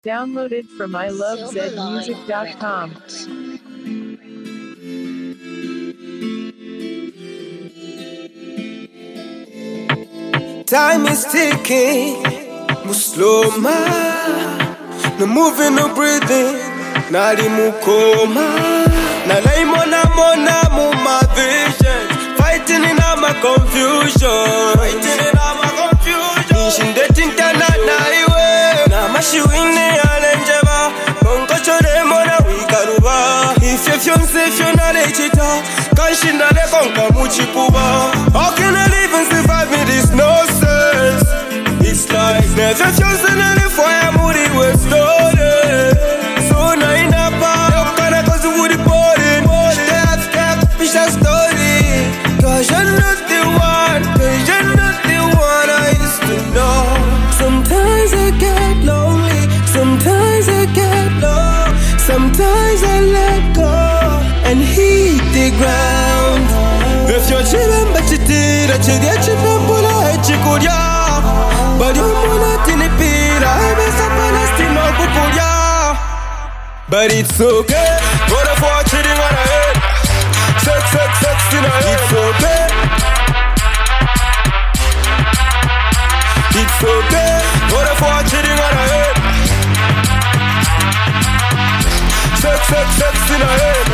Downloaded from ilovezmusic.com. Time is ticking, move slow man. No moving, no breathing, nali mukoma. Na lay mona move my vision. Fighting in all my confusion. Nishinde tintana na iwe. Na mashiwine alenjeba. Kongo chore mona wikaruba. If you na lechita. Kanshinda le konka muchipuba. How can I live and survive with this nonsense? It's like never chosen any fire moody was stolen. So now in a bar, you can't go to woody boarding. Step, fish a story. Cause you're not the one, I used to know. Sometimes I get lonely, sometimes I get low. Sometimes I let go and hit the ground. If you're chillin' but you did, I get you pula chikuria. But you're not in the pit, I miss a Palestine kukuria. But it's okay, what if I'm chilling on a head? Sex in a head. It's okay. It's okay, what if I'm chilling on a head? Sex in a head.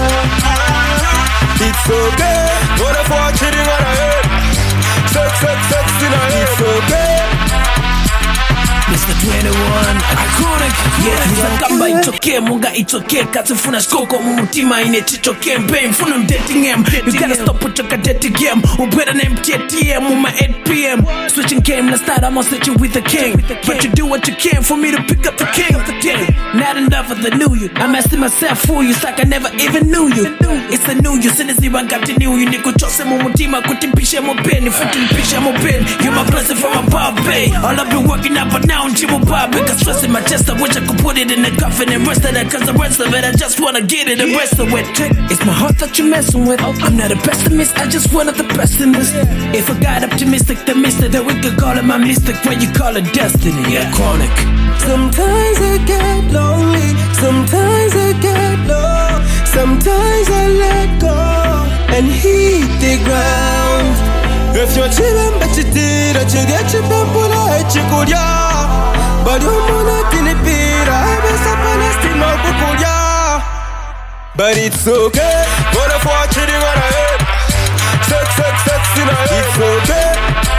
It's okay, what if I'm chilling on a head? Sex in a head. It's okay. Mr. 21 Iconic, yeah. Nizakamba itoke, munga itoke. Katifuna skoko, mumutima inetichoke. Pain, funa dating him. You gotta stop with your dating game. Better name TTM, muma 8 p.m. Switching game, let's start, I'm on switching with the king. But you do what you can for me to pick up the king. Not enough of the new you. I'm asking myself, fool you, it's like I never even knew you. It's a new you, since you got new you. Niko chose mumutima, kutimpisha mo pen. Futimpisha mo pen. You're my blessing from above, babe. All I've been working out, but now I'm Jimbo Bob. Because stress in my chest, I wish I could put it in the coffin and rest of that. Cause the rest of it, I just wanna get it and rest of it. It's my heart that you're messing with. I'm not a pessimist, I just one of the best in this. If I got optimistic, the mystic, then we could call it my mystic. When you call it destiny, yeah, chronic. Sometimes I get lonely, sometimes I get low. Sometimes I let go and hit the ground. If you're chillin' but you did, I get you pula chikuria. But you're not in the pit, I miss a Palestine kukuria. But it's okay, what if I'm chilling on a head? Sex in a head. It's okay.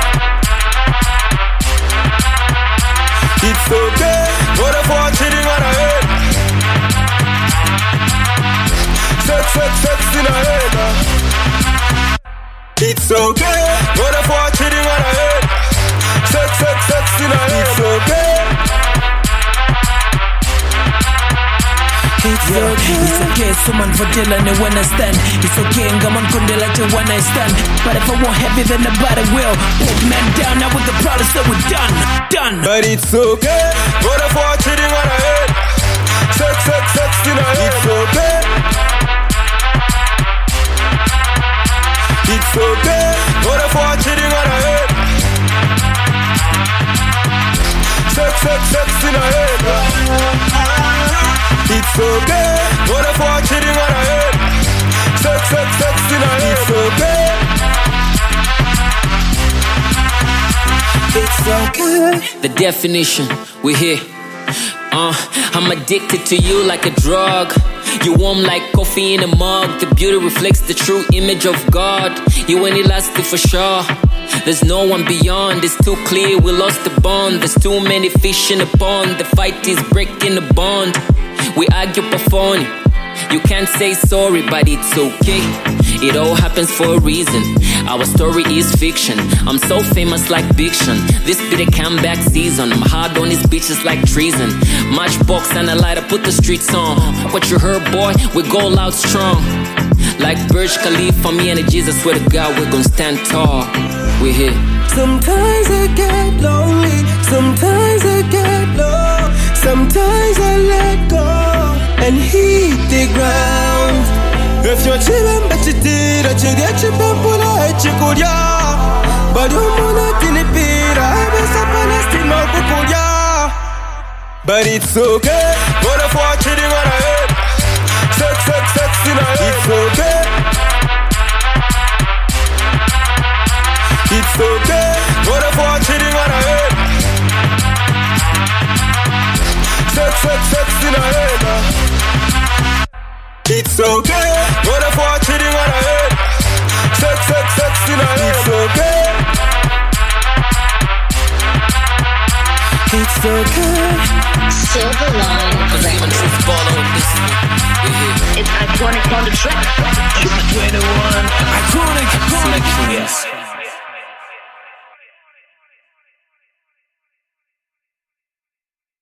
It's okay, what if I'm chilling on a head? Sex in a head. It's okay, what if I'm chilling on a head? Sex in a head. It's okay. It's okay, someone for Dylan and when I stand. It's okay, Ngaman Kundela to when I stand. But if I want heavy, then the body will. Put man down, now with the problem, so we're done. But it's okay, what if I'm chilling on a head? Sex in a head. It's okay. It's okay, what if I'm chilling on a head? Sex in a head. It's okay, what if I'm chilling on a head? Sex in a head. It's okay. It's okay. The definition, we're here. I'm addicted to you like a drug. You warm like coffee in a mug. The beauty reflects the true image of God. You ain't elastic for sure. There's no one beyond. It's too clear we lost the bond. There's too many fish in the pond. The fight is breaking the bond. We argue for phony. You can't say sorry, but it's okay. It all happens for a reason. Our story is fiction. I'm so famous like fiction. This be the comeback season. I'm hard on these bitches like treason. Matchbox and a lighter, put the streets on. What you heard, boy? We go loud strong. Like Burj Khalifa, me and the Jesus, swear to God, we're gonna stand tall. We're here. Sometimes I get lonely, sometimes I get low. Sometimes I let go and hit the ground. If you're chillin' but you did, I get you pula chikuria. But you're not in the pit, I miss a Palestine kukuria. but it's okay. Gonna for chilling on her head. Sex in her head. It's okay. It's okay. Gonna for chilling on her head. Sex in her head. It's okay. Gonna for chilling on her head. Sex in her head. It's okay. It's okay. Silverline Records. It's iconic on the track. It's 21. Iconic. Yes.